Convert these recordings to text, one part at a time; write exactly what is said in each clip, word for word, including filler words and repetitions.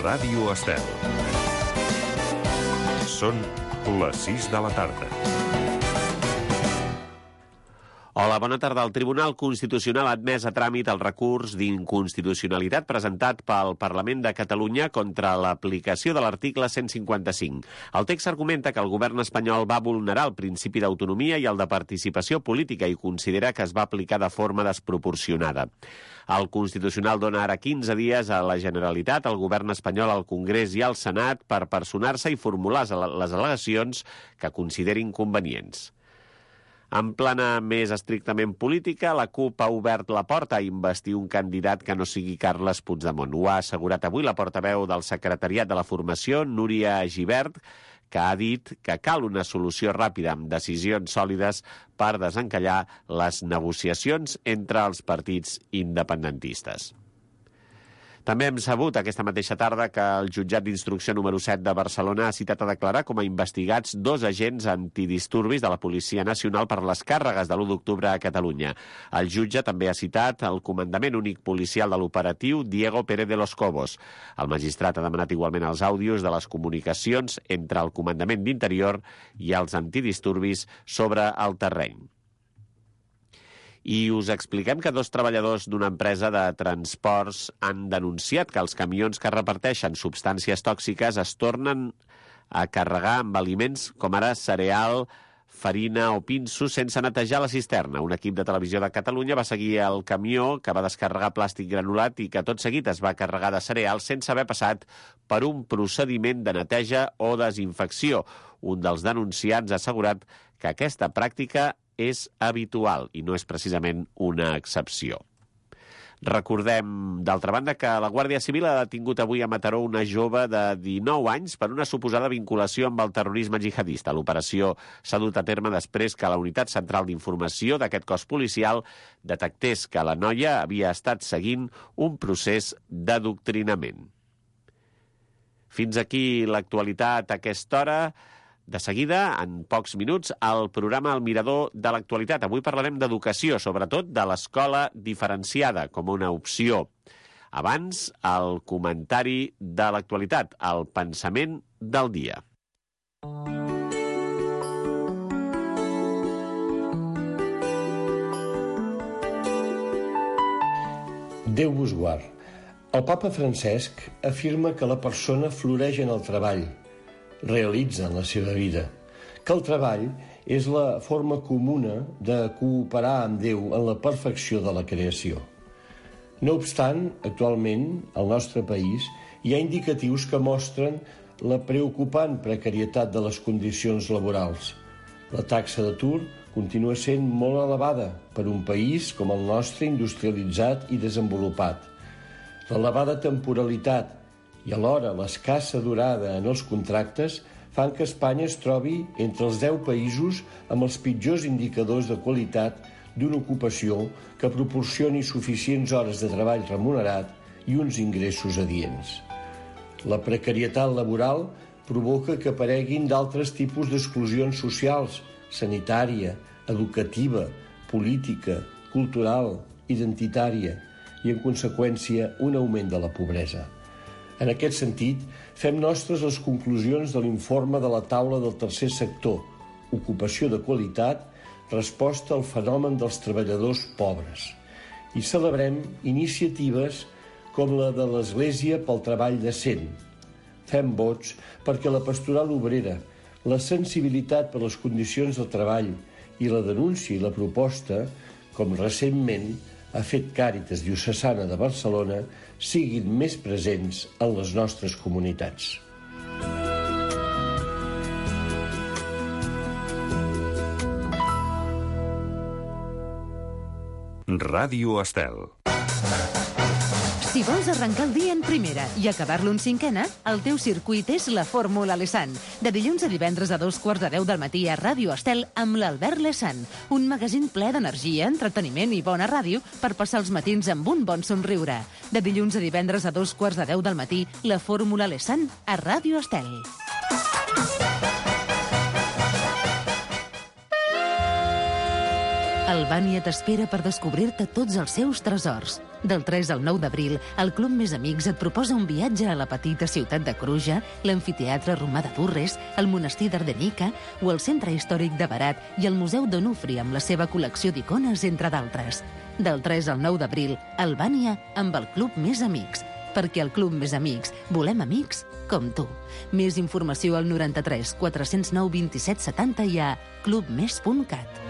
Ràdio Estel. Són les sis de la tarda. Hola, bona tarda. El Tribunal Constitucional ha admès a tràmit el recurs d'inconstitucionalitat presentat pel Parlament de Catalunya contra l'aplicació de l'article cent cinquanta-cinc. El text argumenta que el govern espanyol va vulnerar el principi d'autonomia i el de participació política i considera que es va aplicar de forma desproporcionada. El Constitucional dona ara quinze dies a la Generalitat, al govern espanyol, al Congrés i al Senat per personar-se i formular les al·legacions que considerin convenients. En plana més estrictament política, la CUP ha obert la porta a investir un candidat que no sigui Carles Puigdemont. Ho ha assegurat avui la portaveu del Secretariat de la Formació, Núria Gibert, que ha dit que cal una solució ràpida amb decisions sòlides per desencallar les negociacions entre els partits independentistes. També hem sabut aquesta mateixa tarda que el jutjat d'instrucció número set de Barcelona ha citat a declarar com a investigats dos agents antidisturbis de la Policia Nacional per les càrregues de l'u d'octubre a Catalunya. El jutge també ha citat el comandament únic policial de l'operatiu, Diego Pérez de los Cobos. El magistrat ha demanat igualment els àudios de les comunicacions entre el comandament d'Interior i els antidisturbis sobre el terreny. I us expliquem que dos treballadors d'una empresa de transports han denunciat que els camions que reparteixen substàncies tòxiques es tornen a carregar amb aliments com ara cereal, farina o pinsos sense netejar la cisterna. Un equip de Televisió de Catalunya va seguir el camió que va descarregar plàstic granulat i que tot seguit es va carregar de cereal sense haver passat per un procediment de neteja o desinfecció. Un dels denunciats ha assegurat que aquesta pràctica és habitual i no és precisament una excepció. Recordem, d'altra banda, que la Guàrdia Civil ha detingut avui a Mataró una jove de dinou anys per una suposada vinculació amb el terrorisme jihadista. L'operació s'ha dut a terme després que la Unitat Central d'Informació d'aquest cos policial detectés que la noia havia estat seguint un procés d'adoctrinament. Fins aquí l'actualitat a aquesta hora. De seguida, en pocs minuts, el programa El Mirador de l'Actualitat. Avui parlarem d'educació, sobretot de l'escola diferenciada, com una opció. Abans, el comentari de l'actualitat, el pensament del dia. Déu vos guard. El papa Francesc afirma que la persona floreix en el treball, realitza en la seva vida, que el treball és la forma comuna de cooperar amb Déu en la perfecció de la creació. No obstant, actualment, al nostre país, hi ha indicatius que mostren la preocupant precarietat de les condicions laborals. La taxa d'atur continua sent molt elevada per un país com el nostre industrialitzat i desenvolupat. L'elevada temporalitat i alhora l'escassa durada en els contractes fan que Espanya es trobi entre els deu països amb els pitjors indicadors de qualitat d'una ocupació que proporcioni suficients hores de treball remunerat i uns ingressos adients. La precarietat laboral provoca que apareguin d'altres tipus d'exclusions socials, sanitària, educativa, política, cultural, identitària i, en conseqüència, un augment de la pobresa. En aquest sentit, fem nostres les conclusions de l'informe de la taula del tercer sector, ocupació de qualitat, resposta al fenomen dels treballadors pobres. I celebrem iniciatives com la de l'Església pel Treball Decent. Fem vots perquè la pastoral obrera, la sensibilitat per les condicions del treball i la denúncia i la proposta, com recentment ha fet Càritas Diocesana de Barcelona, siguin més presents en les nostres comunitats. Ràdio Estel. Si vols arrencar el dia en primera i acabar-lo en cinquena, el teu circuit és la Fórmula Lesan. De dilluns a divendres a dos quarts de deu del matí a Ràdio Estel amb l'Albert Lesan. Un magazín ple d'energia, entreteniment i bona ràdio per passar els matins amb un bon somriure. De dilluns a divendres a dos quarts de deu del matí, la Fórmula Lesan a Ràdio Estel. Albània t'espera per descobrir-te tots els seus tresors. Del tres al nou d'abril, el Club Més Amics et proposa un viatge a la petita ciutat de Cruja, l'amfiteatre romà de Durres, el monestir d'Ardenica o el centre històric de Berat i el Museu d'Onufri amb la seva col·lecció d'icones, entre d'altres. Del tres al nou d'abril, Albània amb el Club Més Amics. Perquè al Club Més Amics volem amics com tu. Més informació al noranta-tres quatre-cents nou vint-i-set setanta i a clubmes punt cat.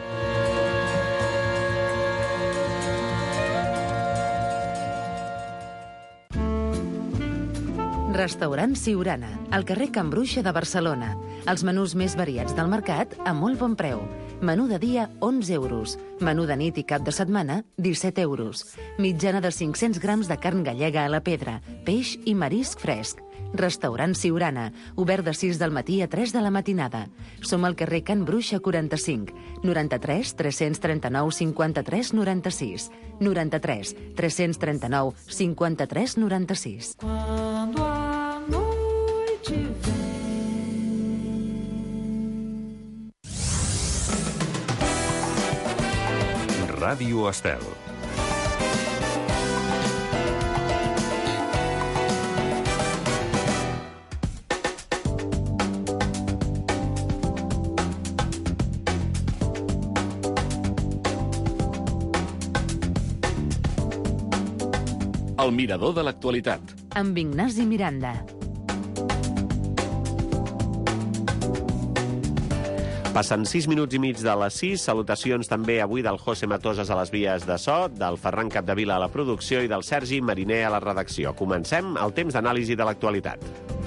Restaurant Siurana, al carrer Can Bruixa de Barcelona. Els menús més variats del mercat a molt bon preu. Menú de dia, onze euros. Menú de nit i cap de setmana, disset euros. Mitjana de cinc-cents grams de carn gallega a la pedra, peix i marisc fresc. Restaurant Siurana, obert de sis del matí a tres de la matinada. Som al carrer Can Bruixa quaranta-cinc, noranta-tres tres-cents trenta-nou cinquanta-tres noranta-sis, noranta-tres tres-cents trenta-nou cinquanta-tres noranta-sis. Quando a noite vem. Ràdio Estel. El mirador de l'actualitat. Amb Ignasi Miranda. Passen sis minuts i mig de les sis. Salutacions també avui del José Matosas a les vies de so, del Ferran Capdevila a la producció i del Sergi Mariner a la redacció. Comencem el temps d'anàlisi de l'actualitat.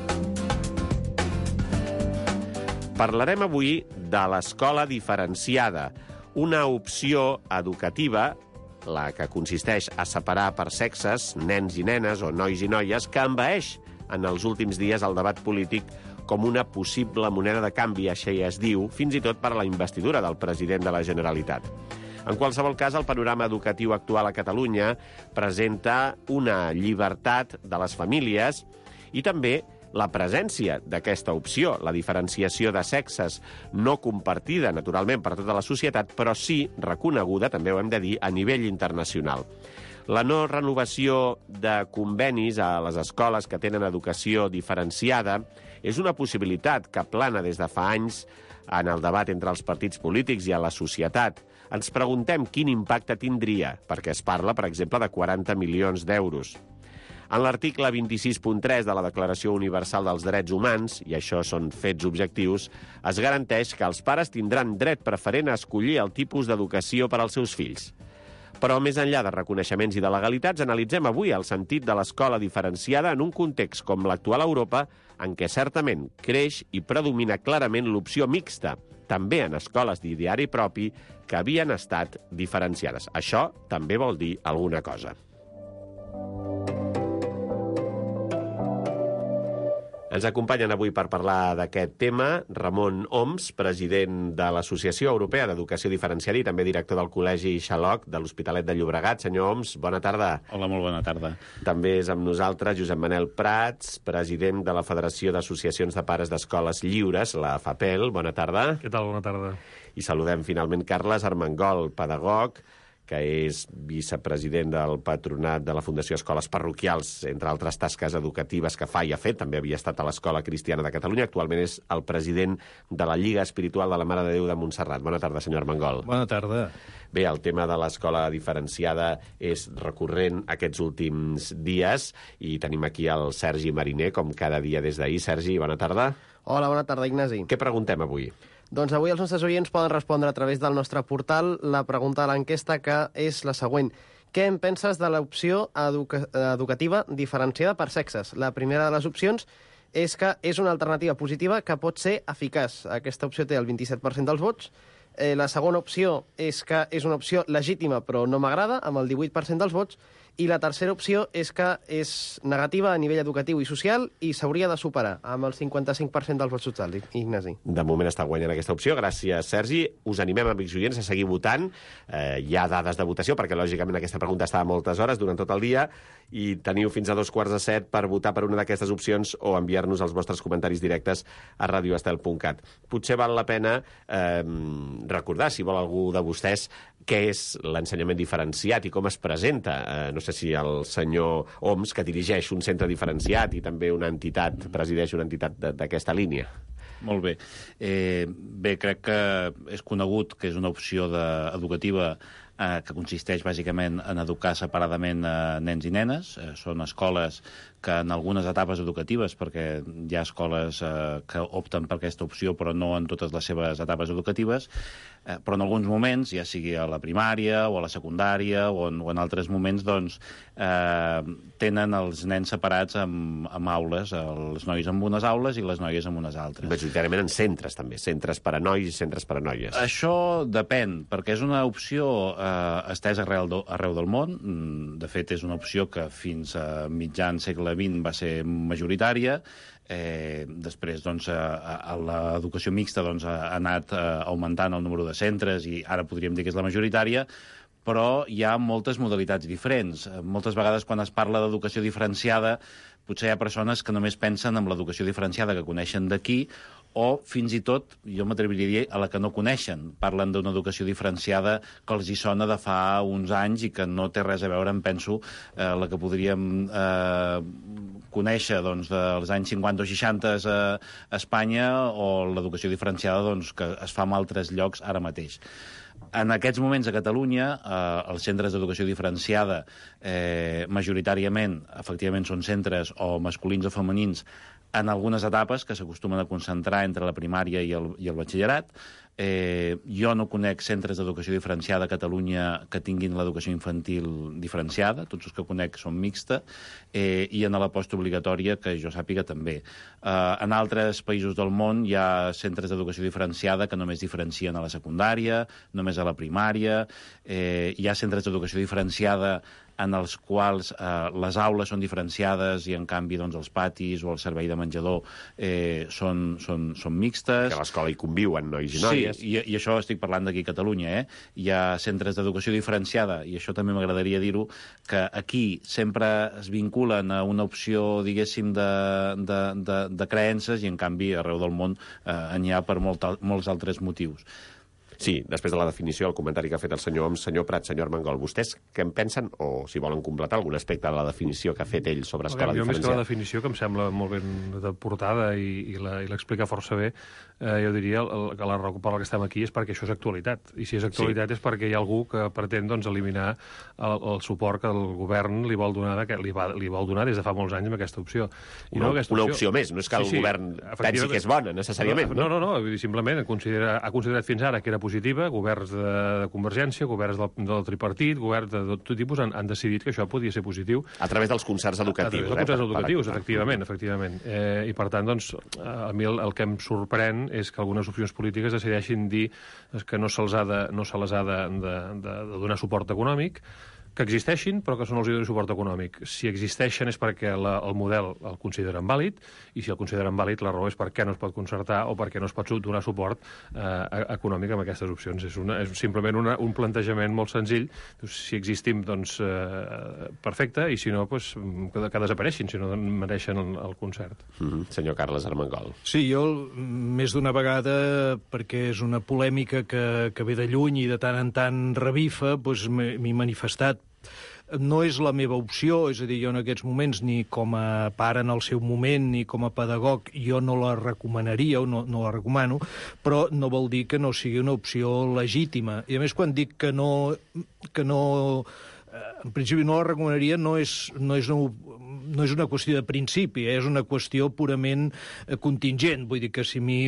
Parlarem avui de l'escola diferenciada, una opció educativa, la que consisteix a separar per sexes nens i nenes o nois i noies, que envaeix en els últims dies el debat polític com una possible moneda de canvi, així es diu, fins i tot per a la investidura del president de la Generalitat. En qualsevol cas, el panorama educatiu actual a Catalunya presenta una llibertat de les famílies i també la presència d'aquesta opció, la diferenciació de sexes, no compartida, naturalment, per tota la societat, però sí reconeguda, també ho hem de dir, a nivell internacional. La no renovació de convenis a les escoles que tenen educació diferenciada és una possibilitat que plana des de fa anys en el debat entre els partits polítics i a la societat. Ens preguntem quin impacte tindria, perquè es parla, per exemple, de quaranta milions d'euros. En l'article vint-i-sis punt tres de la Declaració Universal dels Drets Humans, i això són fets objectius, es garanteix que els pares tindran dret preferent a escollir el tipus d'educació per als seus fills. Però més enllà de reconeixements i de legalitats, analitzem avui el sentit de l'escola diferenciada en un context com l'actual Europa, en què certament creix i predomina clarament l'opció mixta, també en escoles d'ideari propi que havien estat diferenciades. Això també vol dir alguna cosa. Ens acompanyen avui per parlar d'aquest tema Ramon Homs, president de l'Associació Europea d'Educació Diferenciada i també director del Col·legi Xaloc de l'Hospitalet de Llobregat. Senyor Homs, bona tarda. Hola, molt bona tarda. També és amb nosaltres Josep Manel Prats, president de la Federació d'Associacions de Pares d'Escoles Lliures, la FAPEL. Bona tarda. Què tal? Bona tarda. I saludem finalment Carles Armengol, pedagog, que és vicepresident del Patronat de la Fundació Escoles Parroquials, entre altres tasques educatives que fa i ha fet. També havia estat a l'Escola Cristiana de Catalunya. Actualment és el president de la Lliga Espiritual de la Mare de Déu de Montserrat. Bona tarda, senyor Armengol. Bona tarda. Bé, el tema de l'escola diferenciada és recurrent aquests últims dies i tenim aquí el Sergi Mariner, com cada dia des d'ahir. Sergi, bona tarda. Hola, bona tarda, Ignasi. Què preguntem avui? Doncs avui els nostres oients poden respondre a través del nostre portal la pregunta de l'enquesta, que és la següent. Què en penses de l'opció educa educativa diferenciada per sexes? La primera de les opcions és que és una alternativa positiva que pot ser eficaç. Aquesta opció té el vint-i-set per cent dels vots. Eh, la segona opció és que és una opció legítima però no m'agrada, amb el divuit per cent dels vots. I la tercera opció és que és negativa a nivell educatiu i social i s'hauria de superar, amb el cinquanta-cinc per cent dels vots totals, Ignasi. De moment està guanyant aquesta opció. Gràcies, Sergi. Us animem, amics oients, a seguir votant. Eh, hi ha dades de votació, perquè lògicament aquesta pregunta està a moltes hores durant tot el dia, i teniu fins a dos quarts de set per votar per una d'aquestes opcions o enviar-nos els vostres comentaris directes a radioestel punt cat. Potser val la pena eh, recordar, si vol algú de vostès, què és l'ensenyament diferenciat i com es presenta. Eh, no sé si el senyor Homs, que dirigeix un centre diferenciat i també una entitat, presideix una entitat d'aquesta línia. Molt bé. Eh, bé, crec que és conegut que és una opció de, educativa eh, que consisteix bàsicament en educar separadament eh, nens i nenes. Eh, són escoles que en algunes etapes educatives, perquè hi ha escoles eh, que opten per aquesta opció, però no en totes les seves etapes educatives, eh, però en alguns moments, ja sigui a la primària o a la secundària o en, o en altres moments, doncs, eh, tenen els nens separats amb, amb aules, els nois en unes aules i les noies en unes altres. Majoritàriament en centres, també. Centres per a nois i centres per a noies. Això depèn, perquè és una opció eh, estesa arreu, do, arreu del món. De fet, és una opció que fins a mitjan segle vint va ser majoritària. Eh, després, doncs, a, a l'educació mixta doncs, ha anat eh, augmentant el número de centres i ara podríem dir que és la majoritària, però hi ha moltes modalitats diferents. Moltes vegades, quan es parla d'educació diferenciada, potser hi ha persones que només pensen en l'educació diferenciada que coneixen d'aquí, o fins i tot, jo m'atreviria a dir, a la que no coneixen. Parlen d'una educació diferenciada que els hi sona de fa uns anys i que no té res a veure, em penso, eh, la que podríem eh, conèixer doncs, dels anys cinquanta o seixanta a Espanya, o l'educació diferenciada doncs, que es fa en altres llocs ara mateix. En aquests moments a Catalunya, eh, els centres d'educació diferenciada eh, majoritàriament, efectivament, són centres o masculins o femenins en algunes etapes que s'acostumen a concentrar entre la primària i el, i el batxillerat. Eh, jo no conec centres d'educació diferenciada a Catalunya que tinguin l'educació infantil diferenciada, tots els que conec són mixta, eh, i en la postobligatòria, que jo sàpiga, també. Eh, en altres països del món hi ha centres d'educació diferenciada que només diferencien a la secundària, només a la primària, eh, hi ha centres d'educació diferenciada en els quals eh, les aules són diferenciades i, en canvi, doncs, els patis o el servei de menjador eh, són, són, són mixtes. Que a l'escola hi conviuen nois i noies. Sí, i, i això estic parlant d'aquí a Catalunya, eh? Hi ha centres d'educació diferenciada, i això també m'agradaria dir-ho, que aquí sempre es vinculen a una opció, diguéssim, de, de, de, de creences, i, en canvi, arreu del món eh, n'hi ha per molt, molts altres motius. Sí, després de la definició, el comentari que ha fet el senyor Homs, senyor Prat, senyor Armengol, vostès què en pensen, o si volen completar algun aspecte de la definició que ha fet ell sobre escola jo, diferenciada? Més que la definició, que em sembla molt ben de portada i, i l'explica força bé, eh, jo diria el, que la raó per la que estem aquí és perquè això és actualitat. I si és actualitat sí. és perquè hi ha algú que pretén doncs, eliminar el, el suport que el govern li vol donar, que li, va, li vol donar des de fa molts anys amb aquesta opció. I una, no aquesta una opció... opció més, no és que el sí, sí, govern pensi que és bona, necessàriament. No, no, no, no simplement considera, ha considerat fins ara que era positiva, governs de, de Convergència, governs del, del tripartit, governs de tot tipus, han, han decidit que això podia ser positiu. A través dels concerts educatius. A través dels concerts educatius, eh? efectivament, efectivament. Eh, I, per tant, doncs, a mi el, el que em sorprèn és que algunes opcions polítiques decideixin dir que no se'ls ha de, no se les ha de, de, de, de donar suport econòmic, que existeixin, però que no els hi doni suport econòmic. Si existeixen és perquè la, el model el consideren vàlid, i si el consideren vàlid, la raó és per què no es pot concertar o per què no es pot donar suport eh, econòmic amb aquestes opcions. És, una, és simplement una, un plantejament molt senzill. Si existim, doncs, eh, perfecte, i si no, doncs, que, que desapareixin, si no mereixen el, el concert. Mm-hmm. Senyor Carles Armengol. Sí, jo més d'una vegada, perquè és una polèmica que, que ve de lluny i de tant en tant revifa, doncs m'he manifestat. No és la meva opció, és a dir, jo en aquests moments, ni com a pare en el seu moment, ni com a pedagog, jo no la recomanaria o no, no la recomano, però no vol dir que no sigui una opció legítima. I a més, quan dic que no... Que no en principi no la recomanaria, no és, no és una, no és una qüestió de principi, eh? És una qüestió purament contingent. Vull dir que si mi...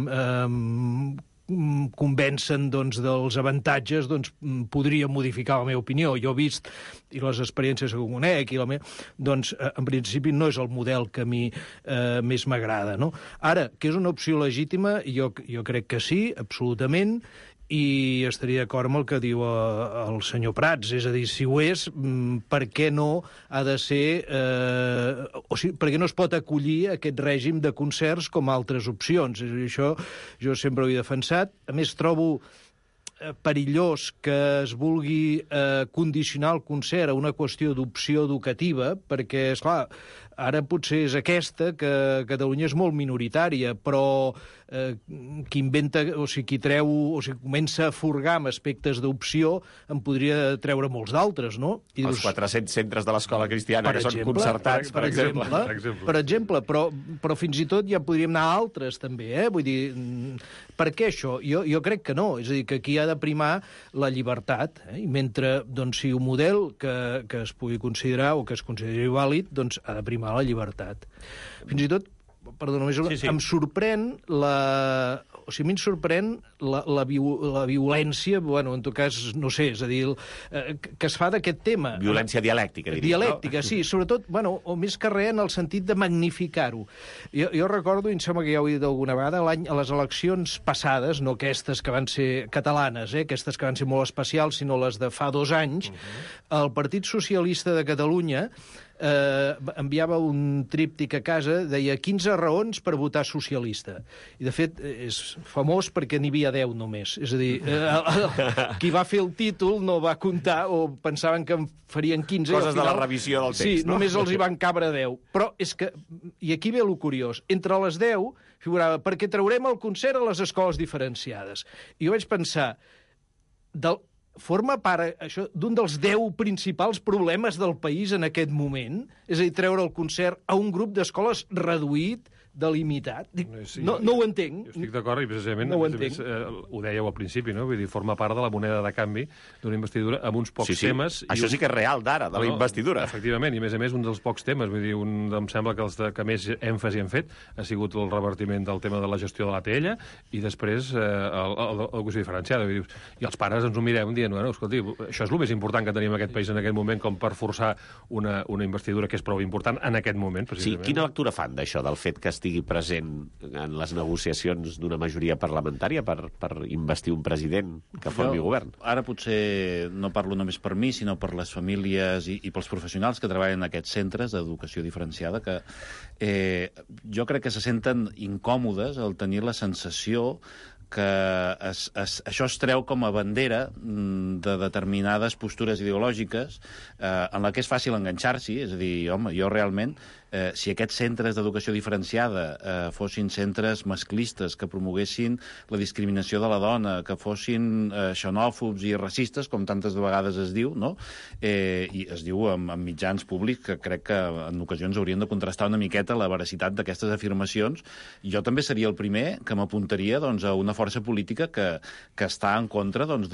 Eh, convencen doncs, dels avantatges, doncs podria modificar la meva opinió. Jo he vist, i les experiències que conec, i la meva, doncs en principi no és el model que a mi eh, més m'agrada. No? Ara, que és una opció legítima, jo, jo crec que sí, absolutament, i estaria d'acord amb el que diu el senyor Prats, és a dir, si ho és, per què no ha de ser... Eh, o sigui, per què no es pot acollir aquest règim de concerts com altres opcions? Això jo sempre ho he defensat. A més, trobo perillós que es vulgui eh, condicionar el concert a una qüestió d'opció educativa, perquè, esclar, ara potser és aquesta, que Catalunya és molt minoritària, però eh, qui inventa, o sigui, qui treu, o sigui, comença a furgar amb aspectes d'opció, en podria treure molts d'altres, no? I Els dius, quatre-cents centres de l'escola cristiana, que són concertats, per, per exemple. exemple, Per exemple. per exemple, però, però fins i tot ja podríem anar a altres, també, eh? Vull dir, per què això? Jo, jo crec que no, és a dir, que aquí ha de primar la llibertat, eh? I mentre doncs, sigui un model que, que es pugui considerar o que es consideri vàlid, doncs ha de primar la llibertat. Fins i tot, perdó, només sí, sí. em sorprèn la... O sigui, a mi em sorprèn la, la, viol, la violència, bueno, en tot cas, no sé, és a dir, el, eh, que es fa d'aquest tema. Violència dialèctica, diria. Dialèctica, no? Sí, sobretot, bueno, o més que res en el sentit de magnificar-ho. Jo, jo recordo, i em sembla que ja ho he dit alguna vegada, l'any a les eleccions passades, no aquestes que van ser catalanes, eh, aquestes que van ser molt especials, sinó les de fa dos anys, uh-huh. El Partit Socialista de Catalunya eh, enviava un tríptic a casa, deia quinze raons per votar socialista. I, de fet, és famós perquè n'hi havia deu només. És a dir, eh, qui va fer el títol no va comptar, o pensaven que en farien quinze. Coses final, de la revisió del text, sí, no? només els hi van cabre deu. Però és que, i aquí ve el curiós, entre les deu figurava perquè traurem el concert a les escoles diferenciades. I jo vaig pensar, del, forma part això d'un dels deu principals problemes del país en aquest moment, és a dir, treure el concert a un grup d'escoles reduït, delimitat. Dic, sí, no, no ho entenc. Jo estic d'acord i precisament no ho, a més, a més, eh, ho dèieu al principi, no? Vull dir, forma part de la moneda de canvi d'una investidura amb uns pocs sí, sí. temes. Això un... sí que és real d'ara, de no, la investidura. Efectivament, i a més a més un dels pocs temes, vull dir, un, em sembla que els de, que més èmfasi han fet ha sigut el revertiment del tema de la gestió de l'A T L i després eh, l'educació diferenciada. Vull dir, i els pares ens ho mirem dient, bueno, escolti, això és el més important que tenim en aquest país en aquest moment com per forçar una, una investidura que és prou important en aquest moment, precisament. Sí, quina lectura fan d'això, del fet que estigui present en les negociacions d'una majoria parlamentària per, per investir un president que formi jo, govern? Ara potser no parlo només per mi, sinó per les famílies i, i pels professionals que treballen en aquests centres d'educació diferenciada, que eh, jo crec que se senten incòmodes al tenir la sensació que es, es, això es treu com a bandera de determinades postures ideològiques eh, en la que és fàcil enganxar-s'hi, és a dir, home, jo realment, eh, si aquests centres d'educació diferenciada eh, fossin centres masclistes, que promoguessin la discriminació de la dona, que fossin eh, xenòfobs i racistes, com tantes vegades es diu, no? Eh, i es diu en, en mitjans públics que crec que en ocasions haurien de contrastar una miqueta la veracitat d'aquestes afirmacions. Jo també seria el primer que m'apuntaria doncs, a una força política que, que està en contra doncs,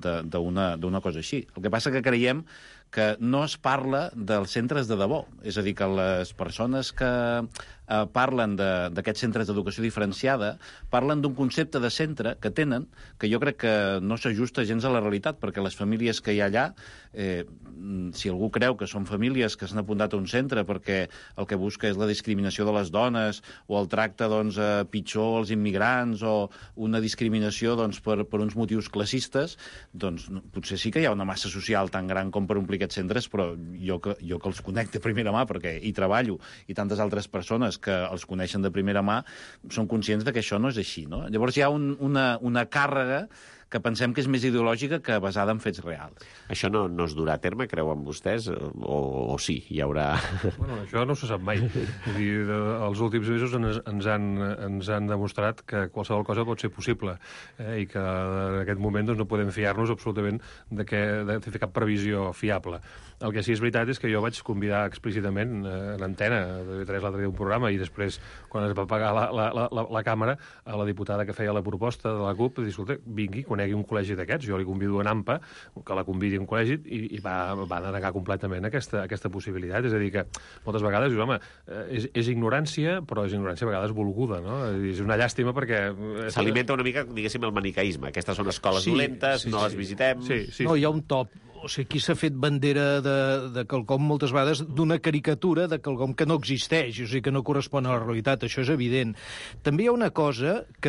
d'una cosa així. El que passa que creiem que no es parla dels centres de debò. És a dir, que les persones que eh, parlen d'aquests centres d'educació diferenciada parlen d'un concepte de centre que tenen que jo crec que no s'ajusta gens a la realitat, perquè les famílies que hi ha allà, eh, si algú creu que són famílies que s'han apuntat a un centre perquè el que busca és la discriminació de les dones o el tracte doncs, eh, pitjor als immigrants o una discriminació doncs, per, per uns motius classistes, doncs potser sí que hi ha una massa social tan gran com per omplir aquests centres, però jo que, jo que els conec de primera mà, perquè hi treballo, i tantes altres persones que els coneixen de primera mà, són conscients de que això no és així, no? Llavors hi ha un, una, una càrrega que pensem que és més ideològica que basada en fets reals. Això no, no es durà a terme, creuen vostès? O, o sí, hi haurà... Bueno, això no se sap mai. Vull dir, de, els últims mesos ens, ens, han, ens han demostrat que qualsevol cosa pot ser possible eh, i que en aquest moment doncs, no podem fiar-nos absolutament de, que, de fer cap previsió fiable. El que sí és veritat és que jo vaig convidar explícitament eh, en antena de T V tres l'altre dia un programa i després, quan es va apagar la, la, la, la, la càmera, a la diputada que feia la proposta de la CUP, va dir, escolta, vingui, conegui un col·legi d'aquests, jo li convido a AMPA, que la convidi a un col·legi, i, i va, va denegar completament aquesta, aquesta possibilitat. És a dir, que moltes vegades dius, home, és, és ignorància, però és ignorància a vegades volguda, no? És una llàstima perquè... S'alimenta una mica, diguéssim, el manicaïsme. Aquestes són escoles sí, dolentes, sí, no sí. les visitem... Sí, sí, no, sí. hi ha un top. O sigui, aquí s'ha fet bandera de, de quelcom moltes vegades, d'una caricatura de quelcom que no existeix, o sigui, que no correspon a la realitat, això és evident. També hi ha una cosa que,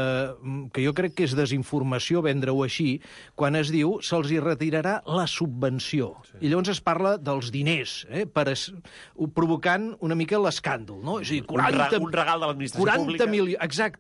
que jo crec que és desinformació vendre-ho així, quan es diu se'ls hi retirarà la subvenció. Sí. I llavors es parla dels diners, eh, per es, provocant una mica l'escàndol, no? És a dir, quaranta, un, re, un regal de l'administració quaranta pública. Mili... Exacte.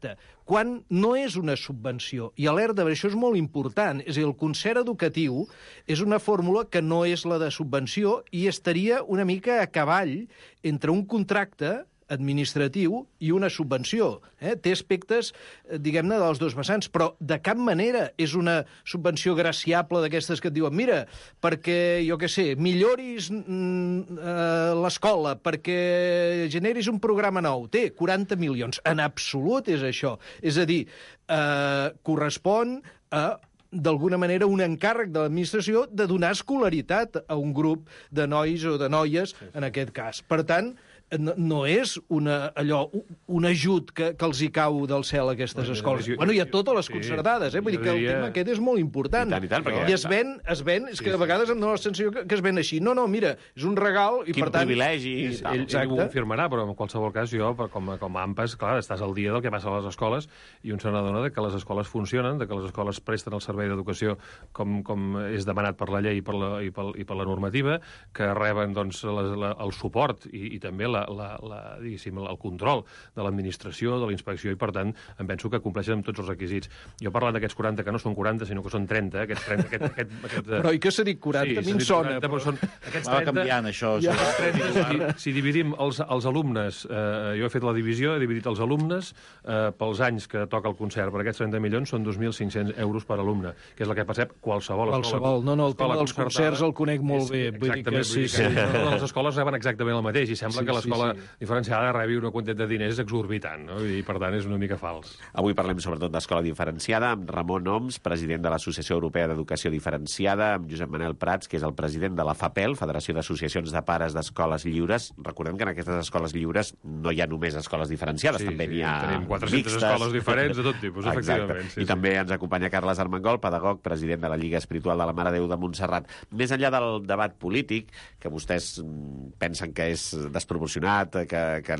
quan no és una subvenció. I alerta, això és molt important. És a dir, el concert educatiu és una fórmula que no és la de subvenció i estaria una mica a cavall entre un contracte administratiu i una subvenció. Eh? Té aspectes, diguem-ne, dels dos vessants, però de cap manera és una subvenció graciable d'aquestes que et diuen mira, perquè, jo què sé, milloris mm, eh, l'escola, perquè generis un programa nou. Té quaranta milions. En absolut és això. És a dir, eh, correspon a d'alguna manera, un encàrrec de l'administració de donar escolaritat a un grup de nois o de noies, en aquest cas. Per tant, no, no és una, allò, un ajut que, que els hi cau del cel a aquestes bueno, escoles. Jo, bueno, hi ha totes les concertades, eh? Vull dir que el diria... tema aquest és molt important. I tant, i tant, perquè... I es ven, es ven, és que a vegades em dona la sensació que, que es ven així. No, no, mira, és un regal i Quin per tant... Quin privilegi. I, ell, ell ho confirmarà, però en qualsevol cas jo, com, com a AMPAs, clar, estàs al dia del que passa a les escoles i un se n'adona de que les escoles funcionen, de que les escoles presten el servei d'educació com, com és demanat per la llei i per la, i per, i per la normativa, que reben doncs, la, la, el suport i, i també la, la, la, diguéssim, el control de l'administració, de la inspecció, i per tant em penso que compleixen amb tots els requisits. Jo parlant d'aquests quaranta, que no són quaranta, sinó que són trenta, aquests trenta... Aquest, aquest, aquest, però i què s'ha dit quaranta? Sí, a mi em sona. quaranta, però són aquests va trenta, canviant, això. Ja, trenta, si, si dividim els, els alumnes, eh, jo he fet la divisió, he dividit els alumnes eh, pels anys que toca el concert, per aquests trenta milions són dos mil cinc-cents euros per alumne, que és la que percep qualsevol escola. Qualsevol, no, no, el tema dels concerts el conec molt bé. Vull dir que sí, sí. Totes les escoles reben exactament el mateix, i sembla sí, que l'escola sí, sí. diferenciada rebi una quantitat de diners exorbitant, no? I per tant és una mica fals. Avui parlem sobretot d'escola diferenciada amb Ramon Oms, president de l'Associació Europea d'Educació Diferenciada, amb Josep Manel Prats, que és el president de la FAPEL, Federació d'Associacions de Pares d'Escoles Lliures. Recordem que en aquestes escoles lliures no hi ha només escoles diferenciades, sí, també sí, n'hi ha tenim quatre-centes mixtes. Escoles diferents de tot tipus, efectivament. Sí, I sí. també ens acompanya Carles Armengol, pedagog, president de la Lliga Espiritual de la Mare de Déu de Montserrat. Més enllà del debat polític, que vostès pensen que és desproporcionat, que, que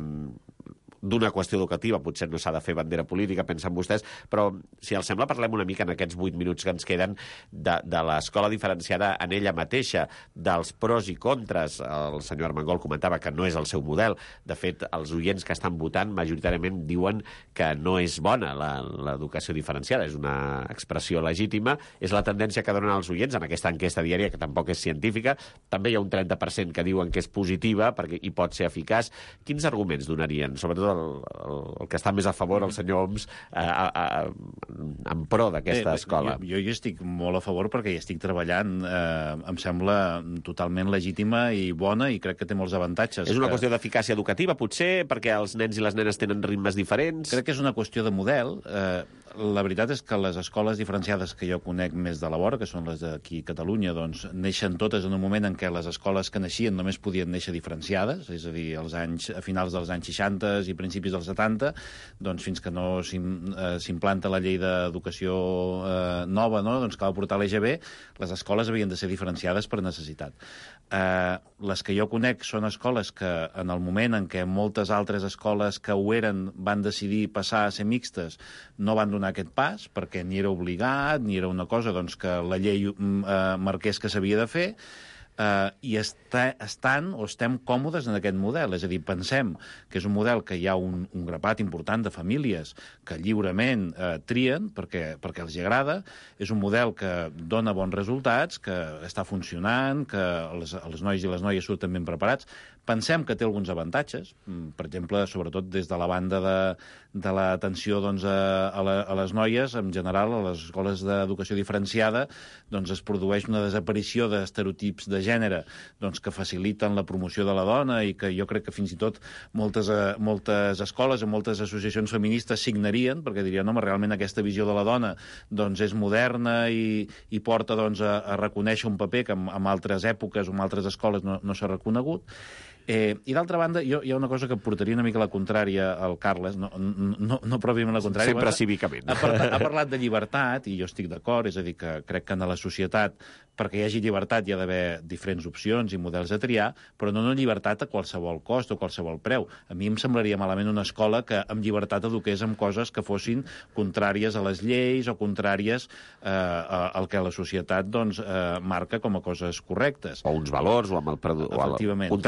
d'una qüestió educativa potser no s'ha de fer bandera política, pensen vostès, però si els sembla parlem una mica en aquests vuit minuts que ens queden de, de l'escola diferenciada en ella mateixa, dels pros i contres. El senyor Armengol comentava que no és el seu model. De fet, els oients que estan votant majoritàriament diuen que no és bona l'educació diferenciada, és una expressió legítima, és la tendència que donen els oients en aquesta enquesta diària, que tampoc és científica. També hi ha un trenta per cent que diuen que és positiva perquè hi pot ser eficaç. Quins arguments donarien, sobretot el, el, el que està més a favor, el senyor Oms, a, a, a, en pro d'aquesta eh, escola? Jo, jo hi estic molt a favor perquè hi estic treballant. Eh, em sembla totalment legítima i bona i crec que té molts avantatges. És una que... qüestió d'eficàcia educativa, potser, perquè els nens i les nenes tenen ritmes diferents? Crec que és una qüestió de model. Eh, la veritat és que les escoles diferenciades que jo conec més de la vora, que són les d'aquí a Catalunya, doncs neixen totes en un moment en què les escoles que naixien només podien néixer diferenciades, és a dir, als anys, a finals dels anys seixanta i principis dels setanta, doncs fins que no s'implanta la llei d'educació eh, nova, no? Doncs que va portar l'E G B, les escoles havien de ser diferenciades per necessitat. Eh, les que jo conec són escoles que en el moment en què moltes altres escoles que ho eren van decidir passar a ser mixtes no van donar aquest pas perquè ni era obligat, ni era una cosa doncs, que la llei eh, marqués que s'havia de fer. Uh, i està, estan o estem còmodes en aquest model. És a dir, pensem que és un model que hi ha un, un grapat important de famílies que lliurement uh, trien perquè, perquè els agrada. És un model que dona bons resultats, que està funcionant, que els, els nois i les noies surten ben preparats. Pensem que té alguns avantatges, per exemple, sobretot des de la banda de, de l'atenció doncs, a, a, la, a les noies, en general, a les escoles d'educació diferenciada, doncs es produeix una desaparició d'estereotips de gènere doncs, que faciliten la promoció de la dona i que jo crec que fins i tot moltes, eh, moltes escoles i moltes associacions feministes signarien, perquè dirien, home, realment aquesta visió de la dona doncs, és moderna i, i porta doncs, a, a reconèixer un paper que en, en altres èpoques o en altres escoles no, no s'ha reconegut. Eh, I d'altra banda, jo, hi ha una cosa que portaria una mica la contrària al Carles, no, no, no pròpiament la contrària. Sempre cívicament. Ha, ha, ha parlat de llibertat, i jo estic d'acord, és a dir, que crec que en la societat, perquè hi hagi llibertat, hi ha d'haver diferents opcions i models a triar, però no una llibertat a qualsevol cost o qualsevol preu. A mi em semblaria malament una escola que amb llibertat eduqués amb coses que fossin contràries a les lleis o contràries eh, al que la societat doncs, eh, marca com a coses correctes. O uns valors, o amb el, o el contraris a la família.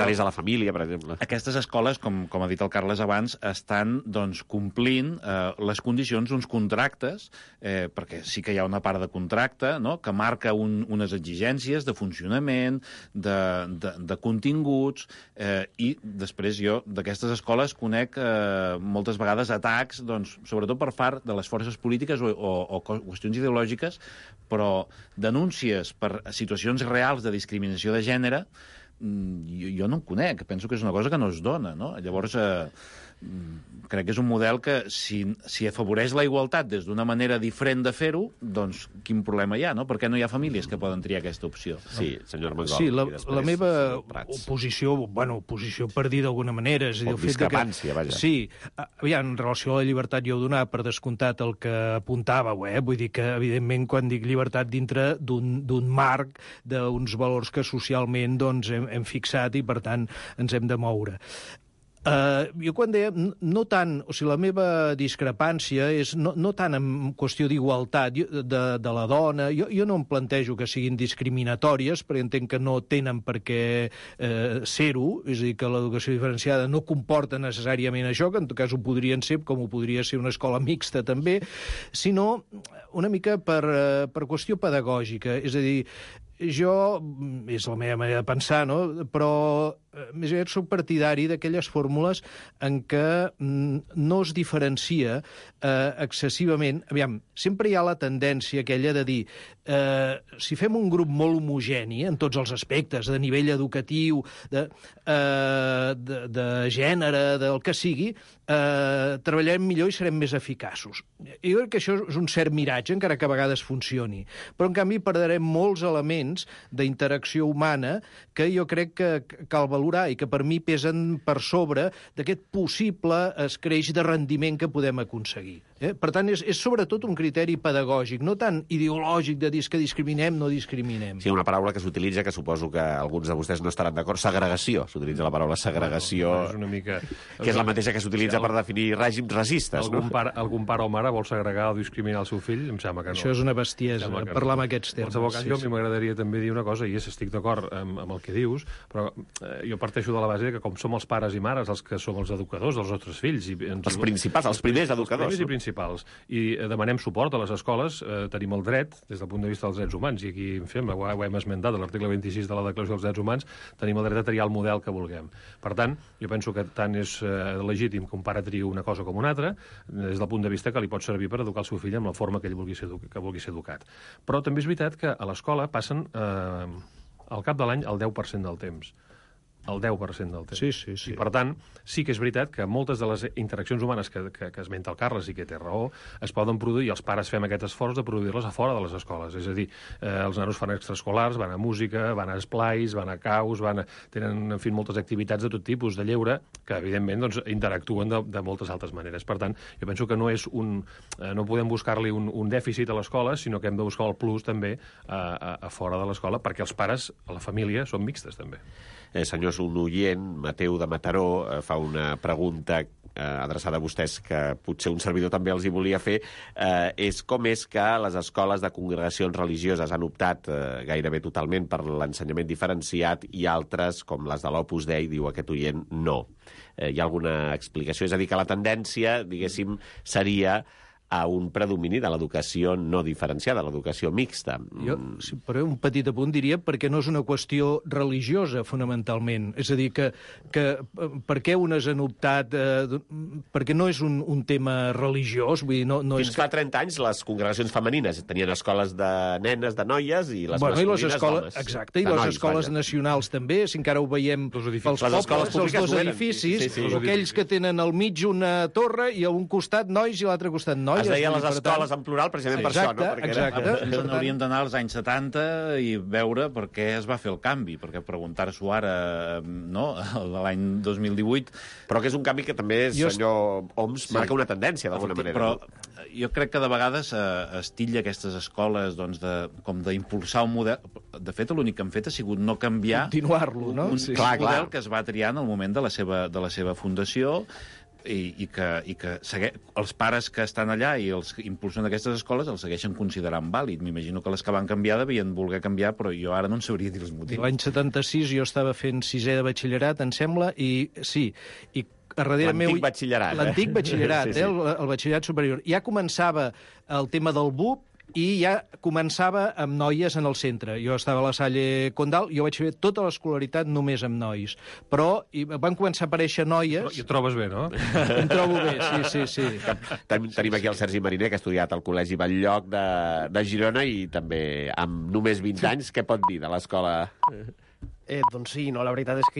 família, per exemple. Aquestes escoles, com, com ha dit el Carles abans, estan doncs, complint eh, les condicions d'uns contractes, eh, perquè sí que hi ha una part de contracte, no?, que marca un, unes exigències de funcionament, de, de, de continguts, eh, i després jo d'aquestes escoles conec eh, moltes vegades atacs, doncs, sobretot per part de les forces polítiques o, o, o qüestions ideològiques, però denúncies per situacions reals de discriminació de gènere jo, jo no en conec. Penso que és una cosa que no es dona, no? Llavors, eh, crec que és un model que, si, si afavoreix la igualtat des d'una manera diferent de fer-ho, doncs quin problema hi ha, no? Per què no hi ha famílies que poden triar aquesta opció? Sí, senyor Armengol. Sí, la, després, la meva oposició, bueno, oposició per dir d'alguna manera... És a dir, o discrepància, que, vaja. Sí, aviam, en relació a la llibertat jo ho donava per descomptat el que apuntàveu, eh? Vull dir que, evidentment, quan dic llibertat dintre d'un marc d'uns valors que socialment doncs, hem, hem fixat i, per tant, ens hem de moure. Uh, jo quan deia, no tant, o sigui, la meva discrepància és no, no tant en qüestió d'igualtat de, de la dona, jo, jo no em plantejo que siguin discriminatòries, perquè entenc que no tenen per què eh, ser-ho, és a dir, que l'educació diferenciada no comporta necessàriament això, que en tot cas ho podrien ser, com ho podria ser una escola mixta també, sinó una mica per, uh, per qüestió pedagògica, és a dir, jo, és la meva manera de pensar, no?, però més aviat soc partidari d'aquelles fórmules en què no es diferencia eh, excessivament. Aviam, sempre hi ha la tendència aquella de dir eh, si fem un grup molt homogeni en tots els aspectes, de nivell educatiu, de, eh, de, de gènere, del que sigui, eh, treballarem millor i serem més eficaços. Jo crec que això és un cert miratge, encara que a vegades funcioni. Però, en canvi, perdrem molts elements d'interacció humana que jo crec que cal valorar i que per mi pesen per sobre d'aquest possible escreix de rendiment que podem aconseguir. Eh? Per tant, és, és sobretot un criteri pedagògic, no tant ideològic de dir que discriminem, no discriminem. Sí, una paraula que s'utilitza, que suposo que alguns de vostès no estaran d'acord, segregació. S'utilitza la paraula segregació, bueno, és una mica... que és la mateixa que s'utilitza per definir règims racistes. Algun, no? pare, algun pare o mare vol segregar o discriminar el seu fill? Em sembla que no. Això és una bestiesa, parlar amb aquests termes. En qualsevol cas, sí, jo sí. m'agradaria també dir una cosa, i és, estic d'acord amb, amb el que dius, però eh, jo parteixo de la base que com som els pares i mares els que som els educadors dels nostres fills... I ens... Els principals, els primers educadors. Els primers i principals. I demanem suport a les escoles, eh, tenim el dret, des del punt de vista dels drets humans, i aquí en fem, ho, ho hem esmentat, a l'article vint-i-sis de la Declaració dels Drets Humans, tenim el dret a triar el model que vulguem. Per tant, jo penso que tant és eh, legítim que un pare triï una cosa com una altra, des del punt de vista que li pot servir per educar el seu fill amb la forma que ell vulgui ser, que vulgui ser educat. Però també és veritat que a l'escola passen, eh, al cap de l'any, el deu per cent del temps. El deu per cent del temps. Sí, sí, sí. I, per tant, sí que és veritat que moltes de les interaccions humanes que, que, que esmenta el Carles i que té raó es poden produir, i els pares fem aquest esforç de produir-les a fora de les escoles. És a dir, eh, els nanos fan extraescolars, van a música, van a esplais, van a caus, van a... tenen, en fi, moltes activitats de tot tipus de lleure que, evidentment, doncs, interactuen de, de moltes altres maneres. Per tant, jo penso que no és un... Eh, no podem buscar-li un, un dèficit a l'escola, sinó que hem de buscar el plus també a, a, a fora de l'escola, perquè els pares, a la família, són mixtes, també. Eh, senyors, un oient, Mateu de Mataró, eh, fa una pregunta eh, adreçada a vostès que potser un servidor també els hi volia fer, eh, és com és que les escoles de congregacions religioses han optat eh, gairebé totalment per l'ensenyament diferenciat i altres, com les de l'Opus Dei, diu aquest oient, no. Eh, hi ha alguna explicació? És a dir, que la tendència, diguéssim, seria a un predomini de l'educació no diferenciada, l'educació mixta. Jo, sí, però un petit apunt diria perquè no és una qüestió religiosa, fonamentalment. És a dir, que, que per què unes han optat... Eh, perquè no és un, un tema religiós, vull dir, no, no Fins és... fa trenta anys les congregacions femenines tenien escoles de nenes, de noies, i les bueno, masculines i les escoles, d'homes. exacte, i de les nois, escoles vaja. nacionals també, si encara ho veiem pels Les pobles, escoles els públiques dos ho eren. edificis, Sí, sí, sí. o aquells que tenen al mig una torre i a un costat nois i a l'altre costat noies. Es deia vull les dir, per escoles tant... en plural precisament per Exacte, això, no? Perquè exacte. Era... Ens en hauríem d'anar als anys setanta i veure per què es va fer el canvi, perquè preguntar-s'ho ara, no?, l'any dos mil divuit... Però que és un canvi que també, Jo... senyor Homs, Sí. marca una tendència, d'alguna manera. Però no? jo crec que de vegades eh, es titlla aquestes escoles doncs, de, com d'impulsar un model... De fet, l'únic que han fet ha sigut no canviar Continuar-lo, no? un, Sí. un Clar, model clar. que es va triar en el moment de la seva, de la seva fundació, i, i que, i que segue... els pares que estan allà i els que impulsen aquestes escoles els segueixen considerant vàlid. M'imagino que les que van canviar devien voler canviar, però jo ara no en sabria dir els motius. L'any setanta-sis jo estava fent sisè de batxillerat, em sembla, i sí, i a darrere L'antic meu... batxillerat, eh? L'antic batxillerat, Sí, sí. eh? El, el batxillerat superior. Ja començava el tema del B U P, i ja començava amb noies en el centre. Jo estava a la Salle Condal, jo vaig fer tota l'escolaritat només amb nois. Però i van començar a aparèixer noies... I ho trobes bé, no? Em trobo bé, sí, sí, sí. Ten, tenim aquí el Sergi Mariner, que ha estudiat al Col·legi Batllloc de, de Girona i també amb només vint anys, què pot dir de l'escola? Eh, doncs sí, no, la veritat és que